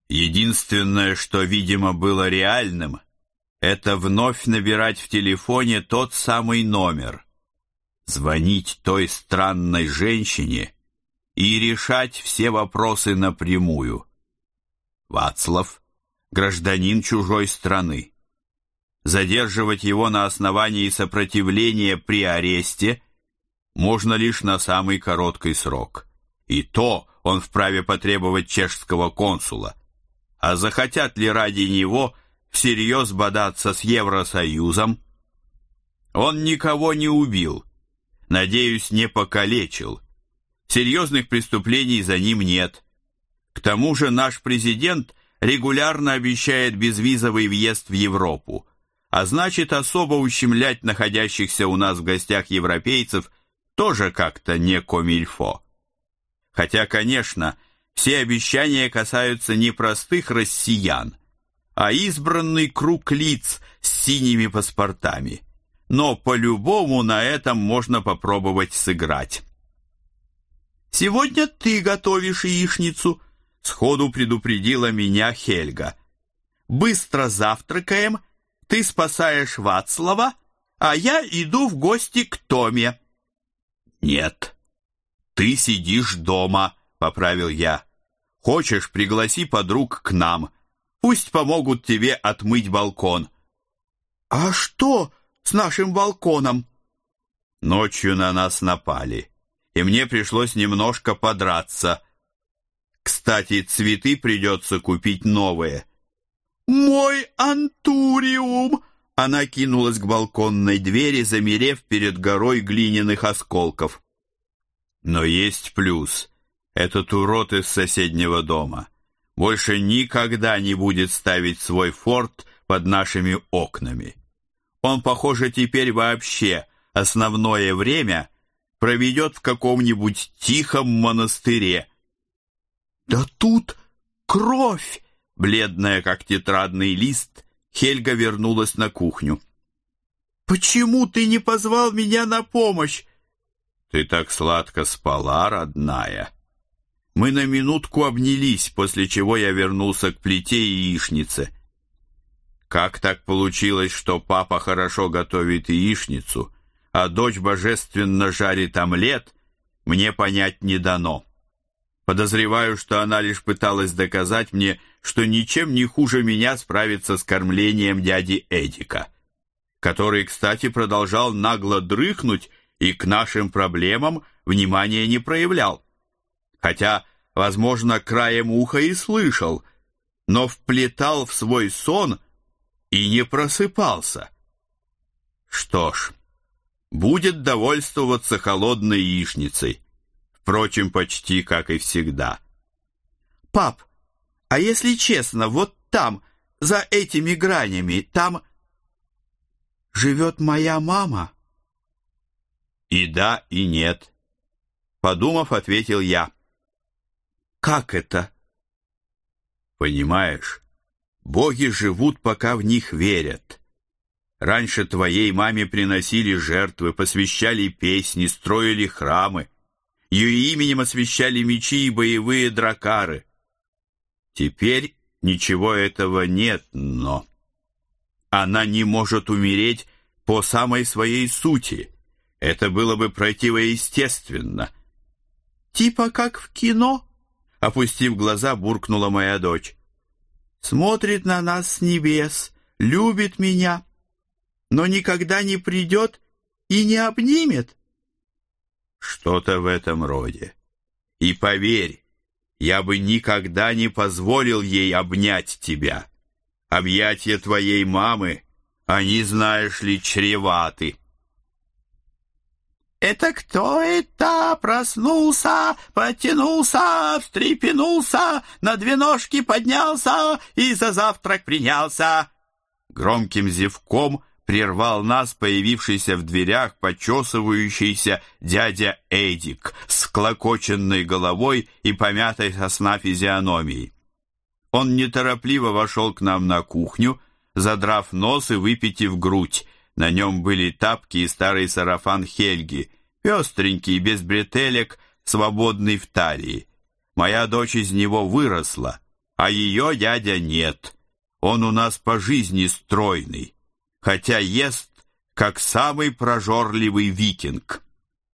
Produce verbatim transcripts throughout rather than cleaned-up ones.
Единственное, что, видимо, было реальным, это вновь набирать в телефоне тот самый номер, звонить той странной женщине и решать все вопросы напрямую. Вацлав — гражданин чужой страны. Задерживать его на основании сопротивления при аресте можно лишь на самый короткий срок. И то он вправе потребовать чешского консула. А захотят ли ради него всерьез бодаться с Евросоюзом? Он никого не убил, надеюсь, не покалечил. Серьезных преступлений за ним нет. К тому же наш президент регулярно обещает безвизовый въезд в Европу, а значит, особо ущемлять находящихся у нас в гостях европейцев тоже как-то не комильфо. Хотя, конечно, все обещания касаются не простых россиян, а избранный круг лиц с синими паспортами. Но по-любому на этом можно попробовать сыграть. «Сегодня ты готовишь яичницу», — сходу предупредила меня Хельга. «Быстро завтракаем, ты спасаешь Вацлава, а я иду в гости к Томе». «Нет, ты сидишь дома», — поправил я. «Хочешь, пригласи подруг к нам. Пусть помогут тебе отмыть балкон». «А что с нашим балконом?» «Ночью на нас напали, и мне пришлось немножко подраться. Кстати, цветы придется купить новые». «Мой антуриум!» Она кинулась к балконной двери, замерев перед горой глиняных осколков. Но есть плюс. Этот урод из соседнего дома больше никогда не будет ставить свой форт под нашими окнами. Он, похоже, теперь вообще основное время проведет в каком-нибудь тихом монастыре. «Да тут кровь!» Бледная, как тетрадный лист, Хельга вернулась на кухню. «Почему ты не позвал меня на помощь?» «Ты так сладко спала, родная». Мы на минутку обнялись, после чего я вернулся к плите и яичнице. Как так получилось, что папа хорошо готовит яичницу, а дочь божественно жарит омлет, мне понять не дано. Подозреваю, что она лишь пыталась доказать мне, что ничем не хуже меня справиться с кормлением дяди Эдика, который, кстати, продолжал нагло дрыхнуть и к нашим проблемам внимания не проявлял. Хотя, возможно, краем уха и слышал, но вплетал в свой сон и не просыпался. Что ж, будет довольствоваться холодной яичницей, впрочем, почти как и всегда. «Пап, а если честно, вот там, за этими гранями, там живет моя мама?» «И да, и нет», — подумав, ответил я. «Как это?» «Понимаешь, боги живут, пока в них верят. Раньше твоей маме приносили жертвы, посвящали песни, строили храмы. Ее именем освящали мечи и боевые дракары. Теперь ничего этого нет, но она не может умереть по самой своей сути. Это было бы противоестественно». «Типа как в кино?» — опустив глаза, буркнула моя дочь. «Смотрит на нас с небес, любит меня, но никогда не придет и не обнимет». «Что-то в этом роде. И поверь, я бы никогда не позволил ей обнять тебя. Объятия твоей мамы, они, знаешь ли, чреваты». «Это кто это проснулся, потянулся, встрепенулся, на две ножки поднялся и за завтрак принялся?» Громким зевком прервал нас появившийся в дверях почесывающийся дядя Эдик с клокоченной головой и помятой со сна физиономией. Он неторопливо вошел к нам на кухню, задрав нос и выпитив грудь. На нем были тапки и старый сарафан Хельги, пестренький, без бретелек, свободный в талии. Моя дочь из него выросла, А ее дядя нет. Он у нас по жизни стройный, хотя ест, как самый прожорливый викинг.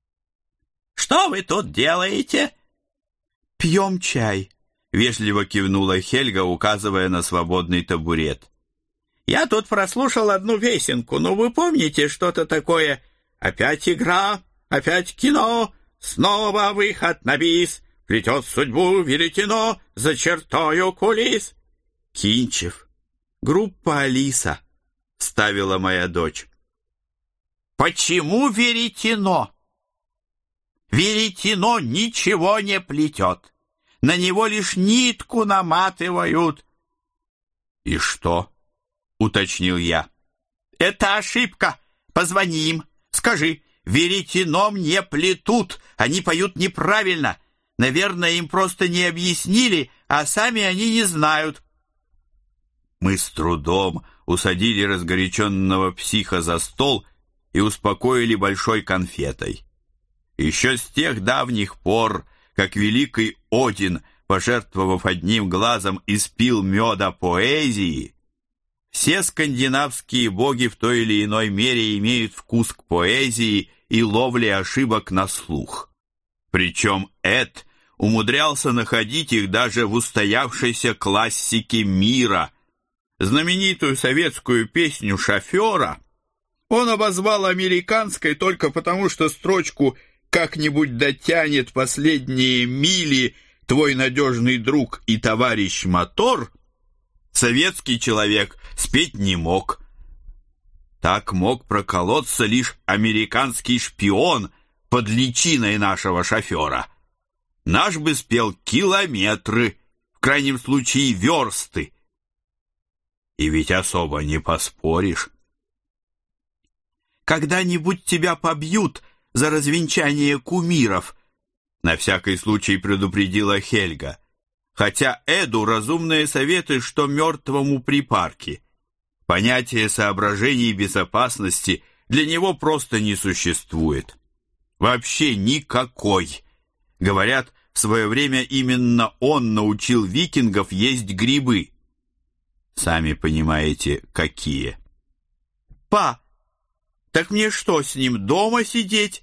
«Что вы тут делаете?» «Пьем чай», — вежливо кивнула Хельга, указывая на свободный табурет. «Я тут прослушал одну песенку, но вы помните что-то такое? Опять игра, опять кино, снова выход на бис, плетет судьбу веретено за чертою кулис». «Кинчев, группа Алиса», — ставила моя дочь. «Почему веретено?» «Веретено ничего не плетет. На него лишь нитку наматывают». «И что?» — уточнил я. «Это ошибка. Позвони им. Скажи, веретеном не плетут. Они поют неправильно. Наверное, им просто не объяснили, а сами они не знают». Мы с трудом усадили разгоряченного психа за стол и успокоили большой конфетой. Еще с тех давних пор, как великий Один, пожертвовав одним глазом, испил меда поэзии, все скандинавские боги в той или иной мере имеют вкус к поэзии и ловле ошибок на слух. Причем Эд умудрялся находить их даже в устоявшейся классике мира. Знаменитую советскую песню «Шофера» он обозвал американской только потому, что строчку «Как-нибудь дотянет последние мили твой надежный друг и товарищ мотор» советский человек спеть не мог. Так мог проколоться лишь американский шпион под личиной нашего шофера. Наш бы спел километры, в крайнем случае версты. И ведь особо не поспоришь. «Когда-нибудь тебя побьют за развенчание кумиров», на всякий случай предупредила Хельга, хотя Эду разумные советы, что мертвому припарки. Понятие соображений безопасности для него просто не существует. Вообще никакой. Говорят, в свое время именно он научил викингов есть грибы. Сами понимаете, какие. «Па, так мне что, с ним дома сидеть?»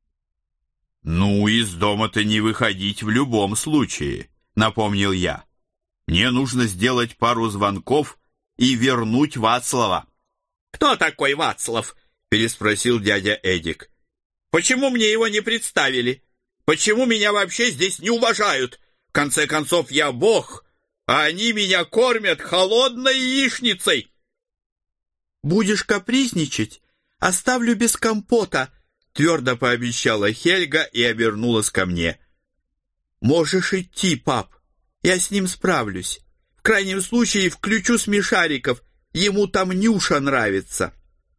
«Ну, из дома-то не выходить в любом случае», — напомнил я. «Мне нужно сделать пару звонков и вернуть Вацлава». «Кто такой Вацлав?» — переспросил дядя Эдик. «Почему мне его не представили? Почему меня вообще здесь не уважают? В конце концов, я бог, а они меня кормят холодной яичницей». «Будешь капризничать? Оставлю без компота», — твердо пообещала Хельга и обернулась ко мне. «Можешь идти, пап, я с ним справлюсь. В крайнем случае включу смешариков, ему там Нюша нравится».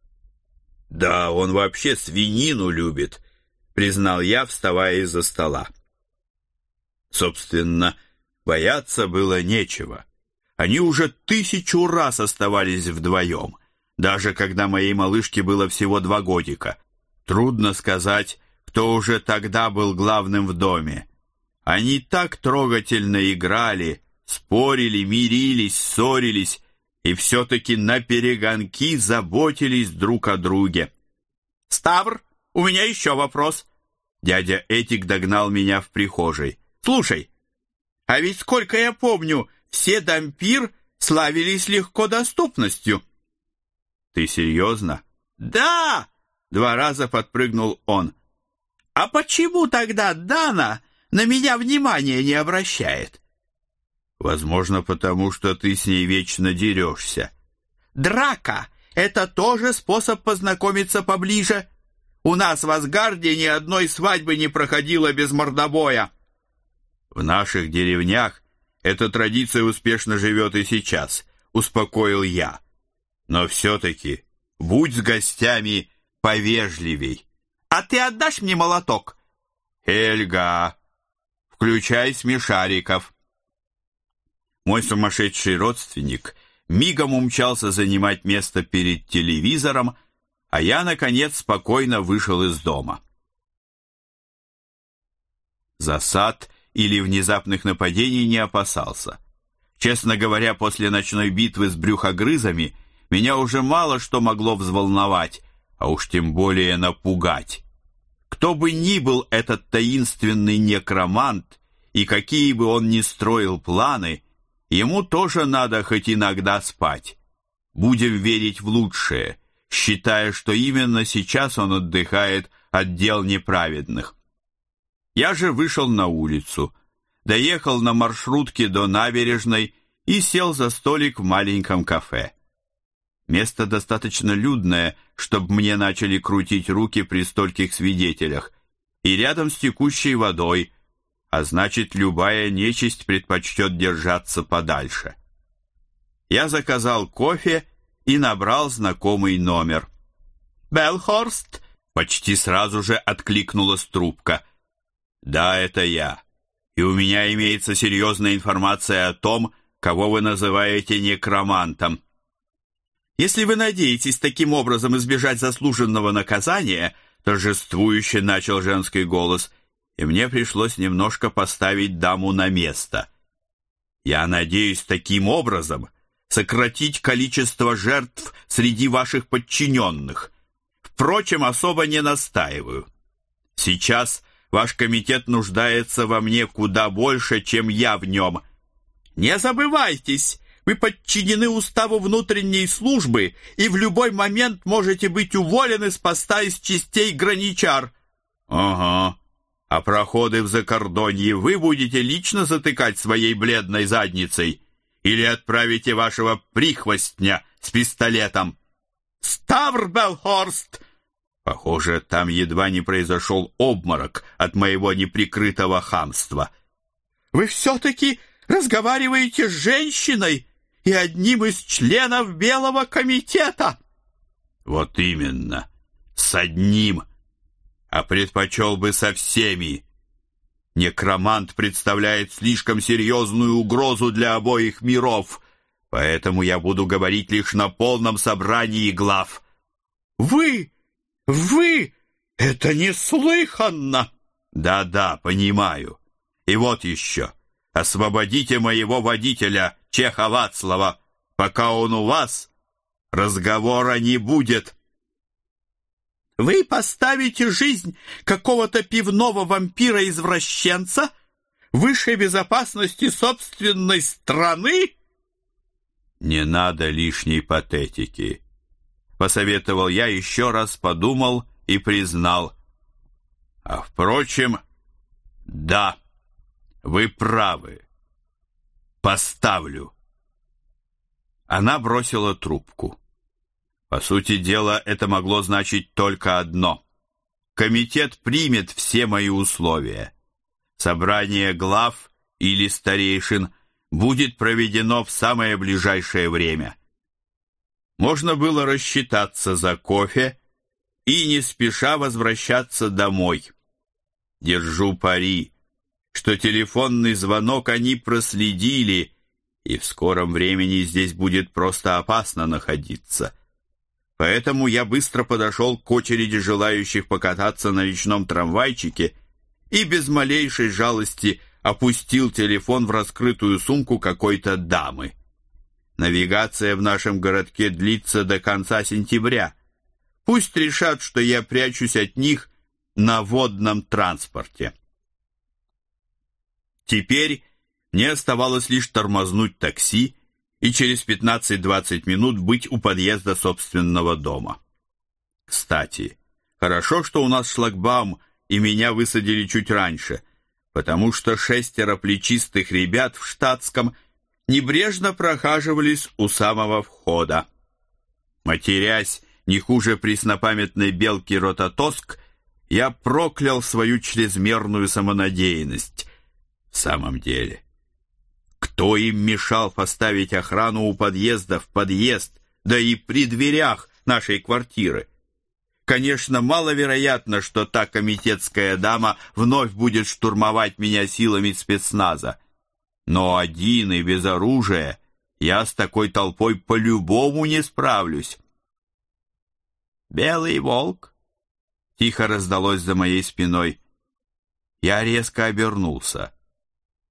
«Да, он вообще свинину любит», — признал я, вставая из-за стола. Собственно, бояться было нечего. Они уже тысячу раз оставались вдвоем, даже когда моей малышке было всего два годика. Трудно сказать, кто уже тогда был главным в доме. Они так трогательно играли, спорили, мирились, ссорились и все-таки наперегонки заботились друг о друге. «Ставр, у меня еще вопрос». Дядя Этик догнал меня в прихожей. «Слушай, а ведь, сколько я помню, все дампир славились легкодоступностью». «Ты серьезно?» «Да!» — два раза подпрыгнул он. «А почему тогда Дана на меня внимания не обращает?» «Возможно, потому что ты с ней вечно дерешься». «Драка — это тоже способ познакомиться поближе. У нас в Асгарде ни одной свадьбы не проходило без мордобоя». «В наших деревнях эта традиция успешно живет и сейчас», — успокоил я. «Но все-таки будь с гостями повежливей». «А ты отдашь мне молоток?» «Хельга, включай смешариков». Мой сумасшедший родственник мигом умчался занимать место перед телевизором, а я, наконец, спокойно вышел из дома. Засад или внезапных нападений не опасался. Честно говоря, после ночной битвы с брюхогрызами меня уже мало что могло взволновать, а уж тем более напугать. Кто бы ни был этот таинственный некромант, и какие бы он ни строил планы, ему тоже надо хоть иногда спать. Будем верить в лучшее, считая, что именно сейчас он отдыхает от дел неправедных. Я же вышел на улицу, доехал на маршрутке до набережной и сел за столик в маленьком кафе. Место достаточно людное, чтобы мне начали крутить руки при стольких свидетелях, и рядом с текущей водой, а значит, любая нечисть предпочтет держаться подальше. Я заказал кофе и набрал знакомый номер. «Белхорст?» — почти сразу же откликнулась трубка. «Да, это я. И у меня имеется серьезная информация о том, кого вы называете некромантом». «Если вы надеетесь таким образом избежать заслуженного наказания», торжествующе начал женский голос, и мне пришлось немножко поставить даму на место. «Я надеюсь таким образом сократить количество жертв среди ваших подчиненных. Впрочем, особо не настаиваю. Сейчас ваш комитет нуждается во мне куда больше, чем я в нем. Не забывайтесь, вы подчинены уставу внутренней службы и в любой момент можете быть уволены с поста из частей граничар». «Ага. А проходы в закордонье вы будете лично затыкать своей бледной задницей? Или отправите вашего прихвостня с пистолетом?» «Ставрбелхорст!» Похоже, там едва не произошел обморок от моего неприкрытого хамства. «Вы все-таки разговариваете с женщиной и одним из членов Белого комитета!» «Вот именно, с одним, а предпочел бы со всеми. Некромант представляет слишком серьезную угрозу для обоих миров, поэтому я буду говорить лишь на полном собрании глав». «Вы! Вы! Это неслыханно!» «Да-да, понимаю. И вот еще. Освободите моего водителя, Чеха Вацлава. Пока он у вас, разговора не будет». «Вы поставите жизнь какого-то пивного вампира-извращенца выше безопасности собственной страны?» «Не надо лишней патетики», — посоветовал я, еще раз подумал и признал. «А впрочем, да, вы правы. Поставлю». Она бросила трубку. По сути дела, это могло значить только одно. Комитет примет все мои условия. Собрание глав или старейшин будет проведено в самое ближайшее время. Можно было рассчитаться за кофе и не спеша возвращаться домой. Держу пари, что телефонный звонок они проследили, и в скором времени здесь будет просто опасно находиться. Поэтому я быстро подошел к очереди желающих покататься на речном трамвайчике и без малейшей жалости опустил телефон в раскрытую сумку какой-то дамы. Навигация в нашем городке длится до конца сентября. Пусть решат, что я прячусь от них на водном транспорте. Теперь мне оставалось лишь тормознуть такси и через пятнадцать-двадцать минут быть у подъезда собственного дома. Кстати, хорошо, что у нас шлагбаум, и меня высадили чуть раньше, потому что шестеро плечистых ребят в штатском небрежно прохаживались у самого входа. Матерясь не хуже преснопамятной белки Рототоск, я проклял свою чрезмерную самонадеянность. В самом деле, кто им мешал поставить охрану у подъезда в подъезд, да и при дверях нашей квартиры? Конечно, маловероятно, что та комитетская дама вновь будет штурмовать меня силами спецназа. Но один и без оружия я с такой толпой по-любому не справлюсь. «Белый волк!» — тихо раздалось за моей спиной. Я резко обернулся.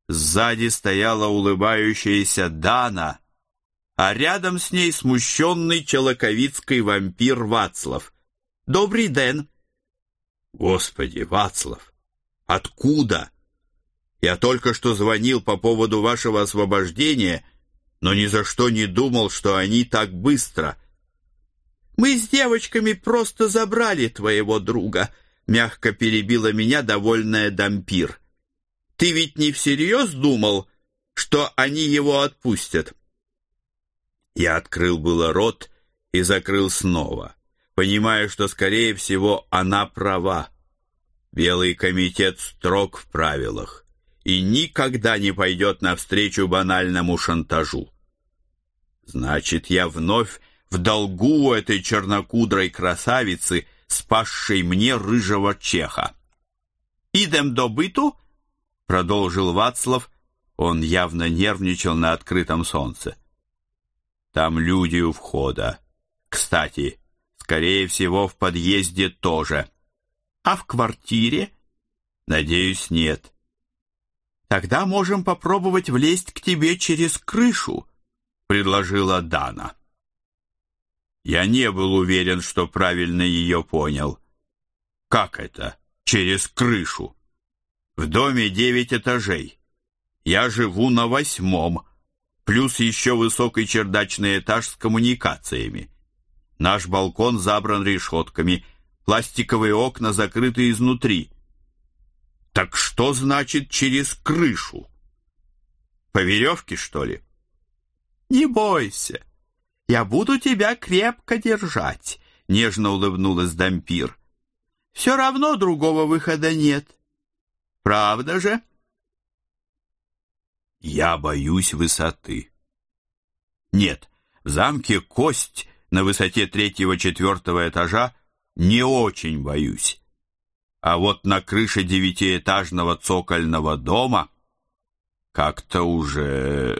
Сзади стояла улыбающаяся Дана, а рядом с ней смущенный челоковицкий вампир Вацлав. «Добрый день!» «Господи, Вацлав, откуда? Я только что звонил по поводу вашего освобождения, но ни за что не думал, что они так быстро». «Мы с девочками просто забрали твоего друга», — мягко перебила меня довольная Дампир. «Ты ведь не всерьез думал, что они его отпустят?» Я открыл было рот и закрыл снова, понимая, что, скорее всего, она права. Белый комитет строг в правилах и никогда не пойдет навстречу банальному шантажу. Значит, я вновь в долгу у этой чернокудрой красавицы, спасшей мне рыжего чеха. «Идем до быту?» — продолжил Вацлав. Он явно нервничал на открытом солнце. «Там люди у входа. Кстати, скорее всего, в подъезде тоже. А в квартире? Надеюсь, нет. Тогда можем попробовать влезть к тебе через крышу», — предложила Дана. Я не был уверен, что правильно ее понял. «Как это? Через крышу? В доме девять этажей. Я живу на восьмом, плюс еще высокий чердачный этаж с коммуникациями. Наш балкон забран решетками, пластиковые окна закрыты изнутри. Так что значит через крышу? По веревке, что ли?» «Не бойся. Я буду тебя крепко держать», — нежно улыбнулась Дампир. «Все равно другого выхода нет. Правда же?» Я боюсь высоты. Нет, в замке Кость на высоте третьего-четвертого этажа не очень боюсь. А вот на крыше девятиэтажного цокольного дома как-то уже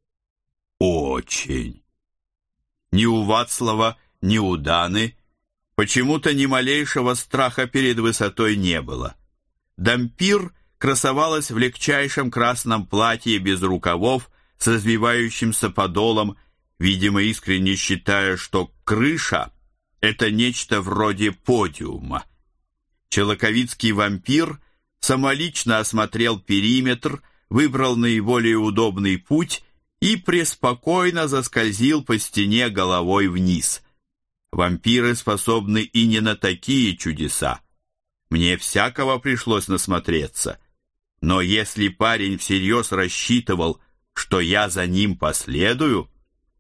очень. Ни у Вацлава, ни у Даны почему-то ни малейшего страха перед высотой не было. Дампир красовалась в легчайшем красном платье без рукавов с развивающимся подолом, видимо, искренне считая, что крыша — это нечто вроде подиума. Челоковицкий вампир самолично осмотрел периметр, выбрал наиболее удобный путь и преспокойно заскользил по стене головой вниз. Вампиры способны и не на такие чудеса. Мне всякого пришлось насмотреться. Но если парень всерьез рассчитывал, что я за ним последую...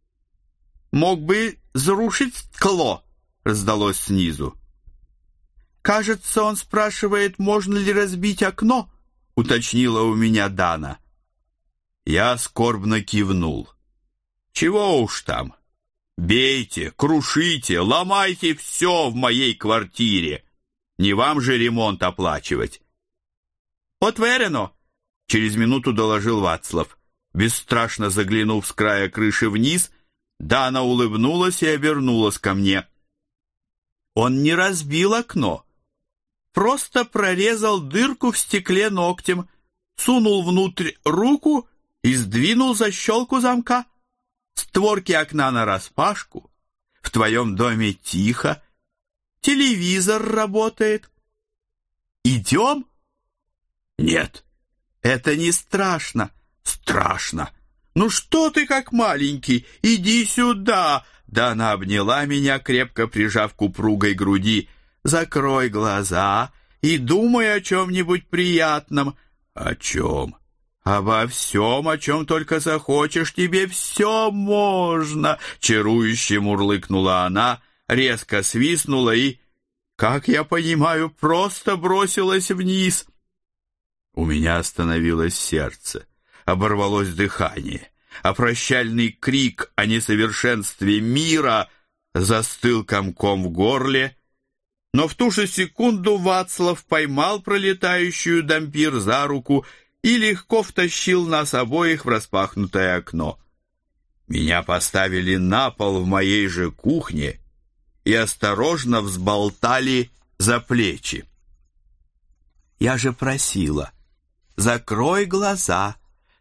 «Мог бы зарушить стекло», — раздалось снизу. «Кажется, он спрашивает, можно ли разбить окно», — уточнила у меня Дана. Я скорбно кивнул. «Чего уж там? Бейте, крушите, ломайте все в моей квартире. Не вам же ремонт оплачивать». «Отверено», — через минуту доложил Вацлав. Бесстрашно заглянув с края крыши вниз, Дана улыбнулась и обернулась ко мне. «Он не разбил окно, просто прорезал дырку в стекле ногтем, сунул внутрь руку и сдвинул защелку замка. Створки окна нараспашку. В твоем доме тихо. Телевизор работает. Идем?» «Нет, это не страшно». «Страшно. Ну что ты как маленький? Иди сюда!» Да она обняла меня, крепко прижав к упругой груди. «Закрой глаза и думай о чем-нибудь приятном». «О чем?» «Обо всем, о чем только захочешь, тебе все можно!» Чарующе мурлыкнула она, резко свистнула и, как я понимаю, просто бросилась вниз. У меня остановилось сердце, оборвалось дыхание, а прощальный крик о несовершенстве мира застыл комком в горле. Но в ту же секунду Вацлав поймал пролетающую Дампир за руку и легко втащил нас обоих в распахнутое окно. Меня поставили на пол в моей же кухне и осторожно взболтали за плечи. «Я же просила, закрой глаза»,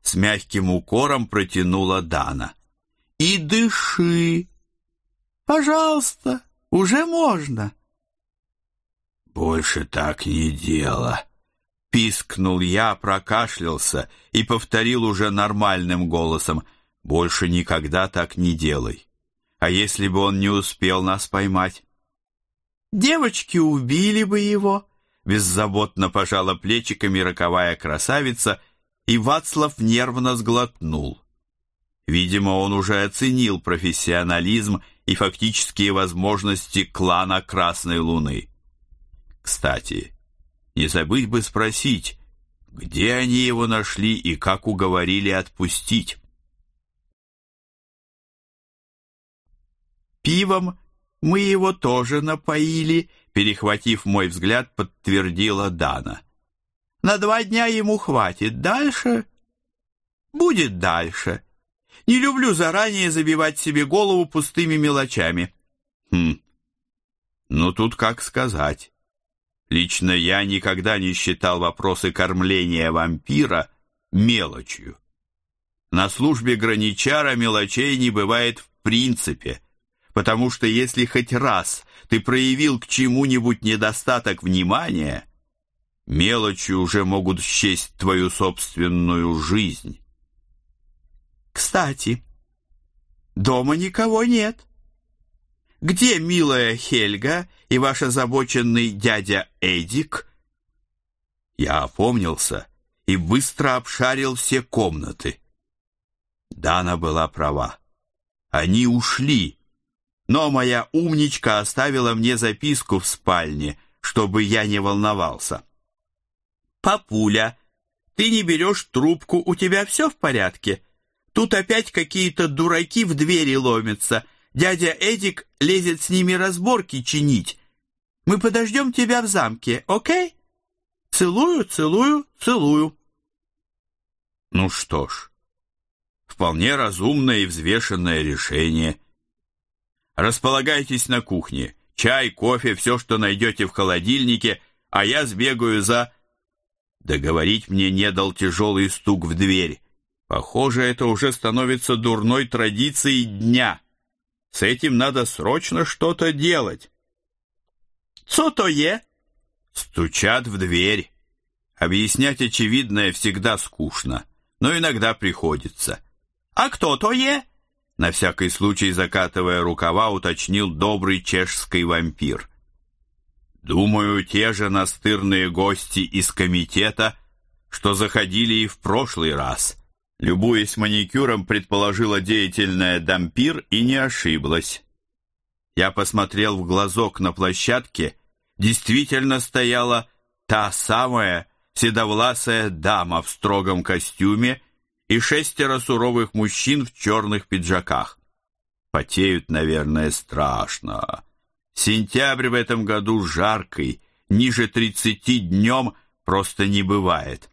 С мягким укором протянула Дана. И дыши. Пожалуйста, уже можно. Больше так не дело. Пискнул я, прокашлялся и повторил уже нормальным голосом. Больше никогда так не делай. А если бы он не успел нас поймать? Девочки убили бы его. Беззаботно пожала плечиками роковая красавица, и Вацлав нервно сглотнул. Видимо, он уже оценил профессионализм и фактические возможности клана Красной Луны. Кстати, не забыть бы спросить, где они его нашли и как уговорили отпустить. Пивом мы его тоже напоили, перехватив мой взгляд, подтвердила Дана. На два дня ему хватит. Дальше? Будет дальше. Не люблю заранее забивать себе голову пустыми мелочами. Хм. Ну тут как сказать. Лично я никогда не считал вопросы кормления вампира мелочью. На службе граничара мелочей не бывает в принципе, потому что если хоть раз ты проявил к чему-нибудь недостаток внимания, мелочью уже могут счесть твою собственную жизнь. Кстати, дома никого нет. Где милая Хельга и ваш озабоченный дядя Эдик? Я опомнился и быстро обшарил все комнаты. Дана была права. Они ушли, но моя умничка оставила мне записку в спальне, чтобы я не волновался. «Папуля, ты не берешь трубку, у тебя все в порядке? Тут опять какие-то дураки в двери ломятся. Дядя Эдик лезет с ними разборки чинить. Мы подождем тебя в замке, окей? Целую, целую, целую». Ну что ж, вполне разумное и взвешенное решение. Располагайтесь на кухне. Чай, кофе, все, что найдете в холодильнике, а я сбегаю за... Договорить мне не дал тяжелый стук в дверь. Похоже, это уже становится дурной традицией дня. С этим надо срочно что-то делать. «Что то е?» Стучат в дверь. Объяснять очевидное всегда скучно, но иногда приходится. «А кто то е?» На всякий случай, закатывая рукава, уточнил добрый чешский вампир. Думаю, те же настырные гости из комитета, что заходили и в прошлый раз. Любуясь маникюром, предположила деятельная дампир и не ошиблась. Я посмотрел в глазок на площадке. Действительно стояла та самая седовласая дама в строгом костюме и шестеро суровых мужчин в черных пиджаках. Потеют, наверное, страшно. Сентябрь в этом году жаркий, ниже тридцати днем просто не бывает.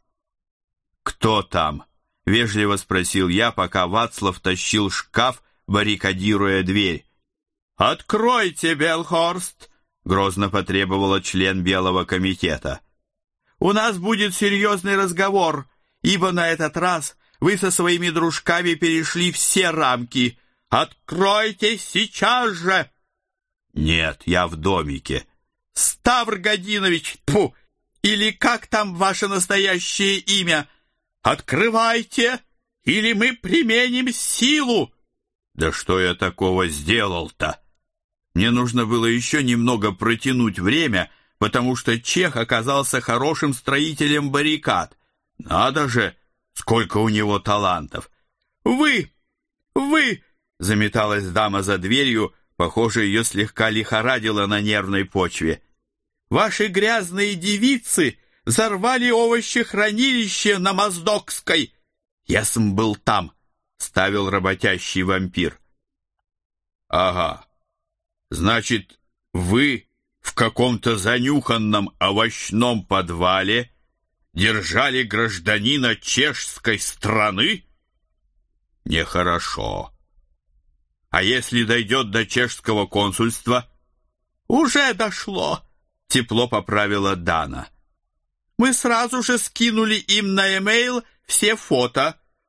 «Кто там?» — вежливо спросил я, пока Вацлав тащил шкаф, баррикадируя дверь. «Откройте, Белхорст!» — грозно потребовала член Белого комитета. «У нас будет серьезный разговор, ибо на этот раз вы со своими дружками перешли все рамки. Откройте сейчас же!» «Нет, я в домике». «Ставр Годинович, тьфу, или как там ваше настоящее имя? Открывайте, или мы применим силу!» «Да что я такого сделал-то?» Мне нужно было еще немного протянуть время, потому что чех оказался хорошим строителем баррикад. Надо же, сколько у него талантов! «Вы! Вы!» — заметалась дама за дверью. Похоже, ее слегка лихорадило на нервной почве. «Ваши грязные девицы взорвали овощехранилище на Моздокской!» «Я сам был там», — ставил работящий вампир. «Ага, значит, вы в каком-то занюханном овощном подвале держали гражданина чешской страны? Нехорошо. А если дойдет до чешского консульства?» «Уже дошло», — тепло поправила Дана. «Мы сразу же скинули им на e-mail все фото.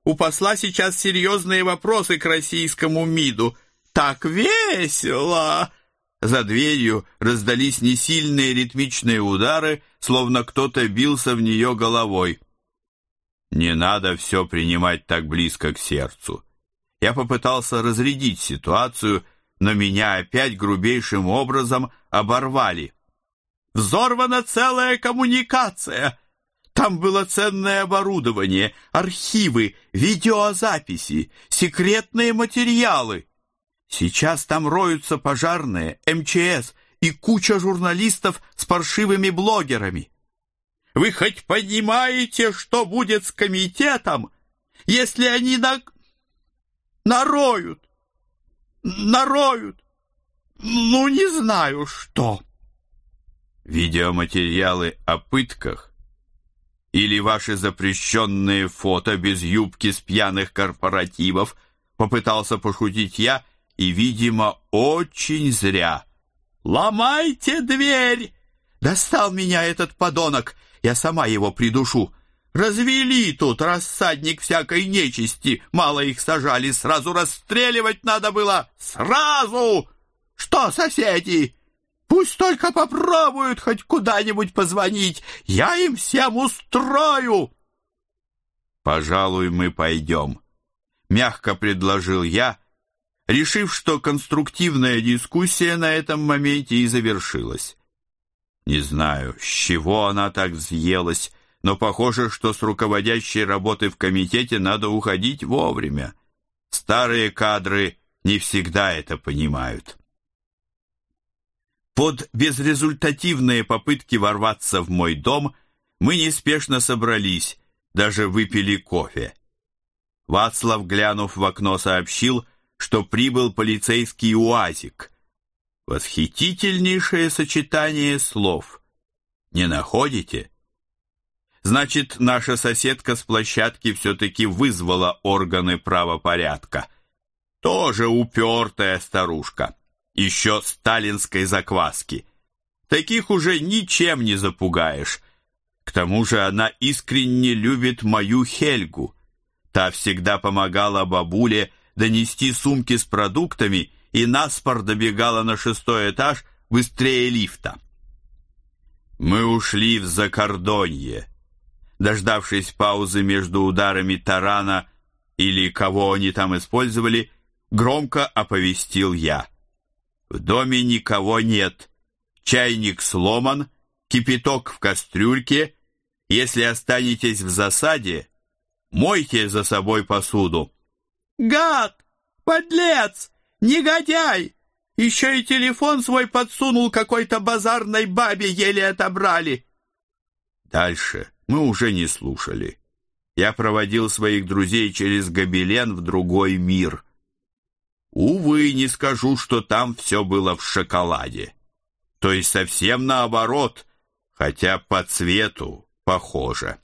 У посла сейчас серьезные вопросы к российскому МИДу. Так весело!» За дверью раздались несильные ритмичные удары, словно кто-то бился в нее головой. Не надо все принимать так близко к сердцу. Я попытался разрядить ситуацию, но меня опять грубейшим образом оборвали. «Взорвана целая коммуникация! Там было ценное оборудование, архивы, видеозаписи, секретные материалы. Сейчас там роются пожарные, эм че эс и куча журналистов с паршивыми блогерами. Вы хоть понимаете, что будет с комитетом, если они на... нароют, нароют, ну не знаю что». Видеоматериалы о пытках или ваши запрещенные фото без юбки с пьяных корпоративов, попытался пошутить я, и, видимо, очень зря. «Ломайте дверь! Достал меня этот подонок, я сама его придушу. Развели тут рассадник всякой нечисти, мало их сажали, сразу расстреливать надо было, сразу! Что, соседи, пусть только попробуют хоть куда-нибудь позвонить, я им всем устрою!» «Пожалуй, мы пойдем», — мягко предложил я, решив, что конструктивная дискуссия на этом моменте и завершилась. Не знаю, с чего она так взъелась, но похоже, что с руководящей работы в комитете надо уходить вовремя. Старые кадры не всегда это понимают. Под безрезультативные попытки ворваться в мой дом мы неспешно собрались, даже выпили кофе. Вацлав, глянув в окно, сообщил, что прибыл полицейский УАЗик. Восхитительнейшее сочетание слов. Не находите? Значит, наша соседка с площадки все-таки вызвала органы правопорядка. Тоже упертая старушка. Еще сталинской закваски. Таких уже ничем не запугаешь. К тому же она искренне любит мою Хельгу. Та всегда помогала бабуле донести сумки с продуктами и наспор добегала на шестой этаж быстрее лифта. Мы ушли в закордонье. Дождавшись паузы между ударами тарана или кого они там использовали, громко оповестил я. В доме никого нет. Чайник сломан, кипяток в кастрюльке. Если останетесь в засаде, мойте за собой посуду. «Гад! Подлец! Негодяй! Еще и телефон свой подсунул какой-то базарной бабе, еле отобрали!» Дальше мы уже не слушали. Я проводил своих друзей через гобелен в другой мир. Увы, не скажу, что там все было в шоколаде. То есть совсем наоборот, хотя по цвету похоже.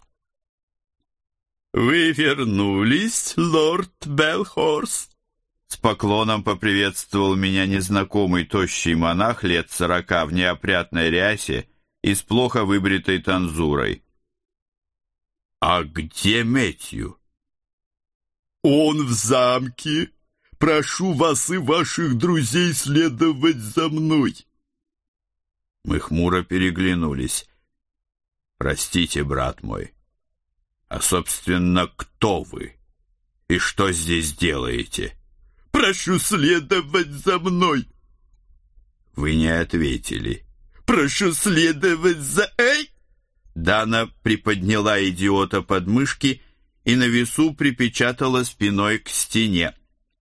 «Вы вернулись, лорд Белхорст?» С поклоном поприветствовал меня незнакомый тощий монах лет сорока в неопрятной рясе и с плохо выбритой танзурой. «А где Мэтью?» «Он в замке. Прошу вас и ваших друзей следовать за мной». Мы хмуро переглянулись. «Простите, брат мой, а, собственно, кто вы? И что здесь делаете?» «Прошу следовать за мной». Вы не ответили. «Прошу следовать за...» «Эй!» Дана приподняла идиота под мышки и на весу припечатала спиной к стене.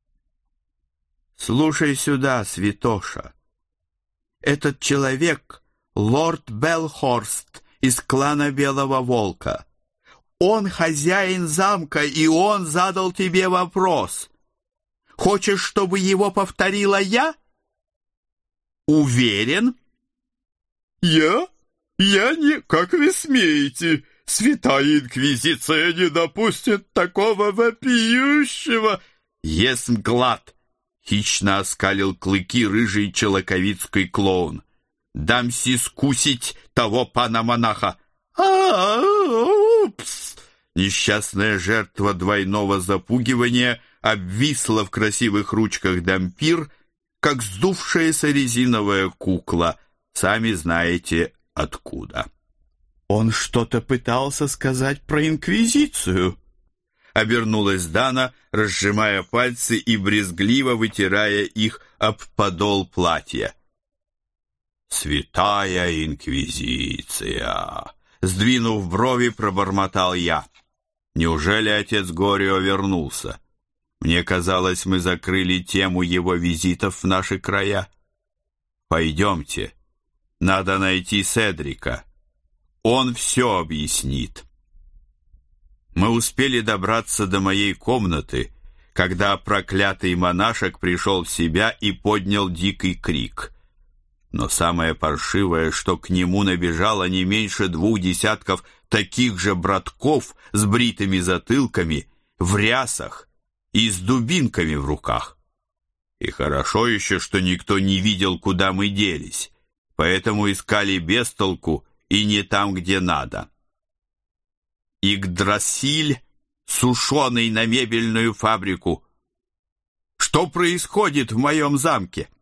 «Слушай сюда, святоша. Этот человек — лорд Белхорст из клана Белого Волка. Он хозяин замка, и он задал тебе вопрос. Хочешь, чтобы его повторила я? Уверен?» «Я? Я не... Как вы смеете? Святая Инквизиция не допустит такого вопиющего...» «Есмглад!» — хищно оскалил клыки рыжий челоковицкий клоун. «Дамся скусить того пана-монаха!» «А-а-а! Упс!» Несчастная жертва двойного запугивания обвисла в красивых ручках дампир, как сдувшаяся резиновая кукла, сами знаете откуда. «Он что-то пытался сказать про инквизицию», — обернулась Дана, разжимая пальцы и брезгливо вытирая их об подол платья. «Святая инквизиция!» Сдвинув брови, пробормотал я. «Неужели отец Горио вернулся? Мне казалось, мы закрыли тему его визитов в наши края. Пойдемте, надо найти Седрика. Он все объяснит». Мы успели добраться до моей комнаты, когда проклятый монашек пришел в себя и поднял дикий крик. Но самое паршивое, что к нему набежало не меньше двух десятков таких же братков с бритыми затылками, в рясах и с дубинками в руках. И хорошо еще, что никто не видел, куда мы делись, поэтому искали без толку и не там, где надо. Игдрасиль, сушеный на мебельную фабрику. Что происходит в моем замке?